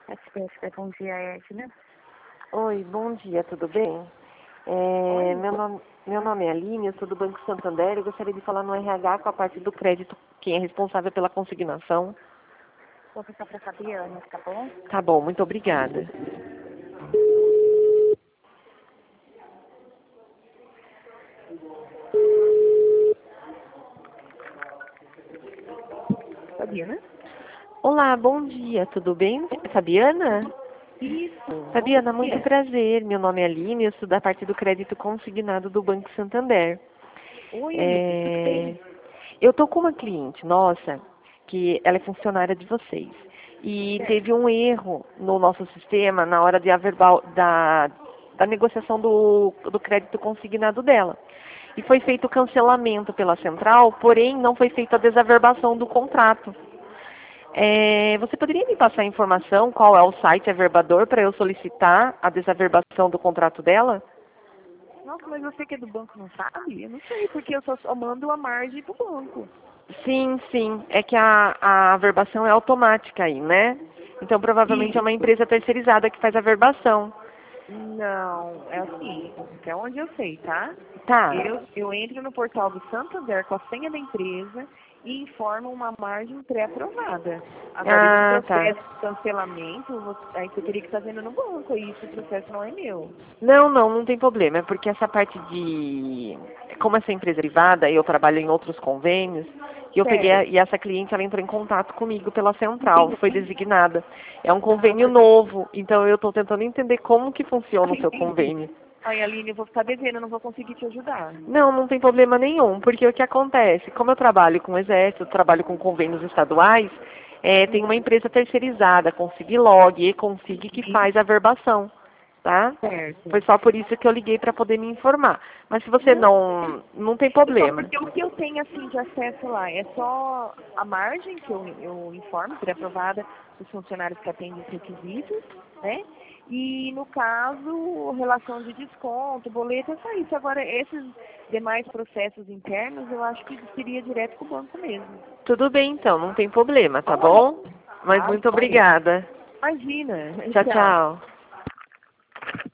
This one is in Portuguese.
Bom dia, Edna. Oi, bom dia, tudo bem? Oi. Meu nome é Aline, eu sou do Banco Santander e gostaria de falar no RH com a parte do crédito, quem é responsável pela consignação. Vou passar para a Fabiana, tá bom? Tá bom, muito obrigada. Fabiana? Olá, bom dia, tudo bem? Fabiana? Isso. Fabiana, Bom muito dia. prazer. Meu nome é Aline, eu sou da parte do crédito consignado do Banco Santander. Oi, Aline, tudo bem? Eu tô com uma cliente nossa, que ela é funcionária de vocês. E Certo. teve um erro no nosso sistema na hora de averbal, da negociação do crédito consignado dela. E foi feito o cancelamento pela central, porém não foi feita a desaverbação do contrato. Você poderia me passar a informação qual é o site averbador para eu solicitar a desaverbação do contrato dela? Nossa, mas você que é do banco não sabe? Eu não sei, porque eu só mando a margem pro banco. Sim, sim. É que a averbação é automática aí, né? Então provavelmente é E uma empresa terceirizada que faz a averbação. não, é assim, até onde eu sei, tá? Tá. Eu entro no portal do Santander com a senha da empresa e informo uma margem pré-aprovada. Agora, esse Ah, tá. processo de cancelamento, aí você teria que estar vendo no banco, aí esse processo não é meu. Não tem problema. É porque essa parte de... Como essa empresa é privada e eu trabalho em outros convênios, e eu peguei Certo. e essa cliente ela entrou em contato comigo pela central, foi Entendi. designada. É um Ah, convênio novo, então eu estou tentando entender como que funciona o seu entendi. convênio. Ai, Aline, eu vou ficar devendo, eu não vou conseguir te ajudar. Não tem problema nenhum, porque o que acontece, como eu trabalho com o Exército, eu trabalho com convênios estaduais, tem uma empresa terceirizada, Consiglog, e-Consig, que faz a verbação, tá? Foi Certo. só por isso que eu liguei para poder me informar. Mas se você Não, não tem então, problema. porque o que eu tenho assim de acesso lá é só a margem que eu informo, pré-aprovada dos funcionários que atendem os requisitos, né? E no caso, relação de desconto, boleto, é só isso. Agora, esses demais processos internos, eu acho que seria direto com o banco mesmo. Tudo bem então, não tem problema, tá bom? Mas Tá? muito obrigada. Imagina. Tchau, Tchau. tchau.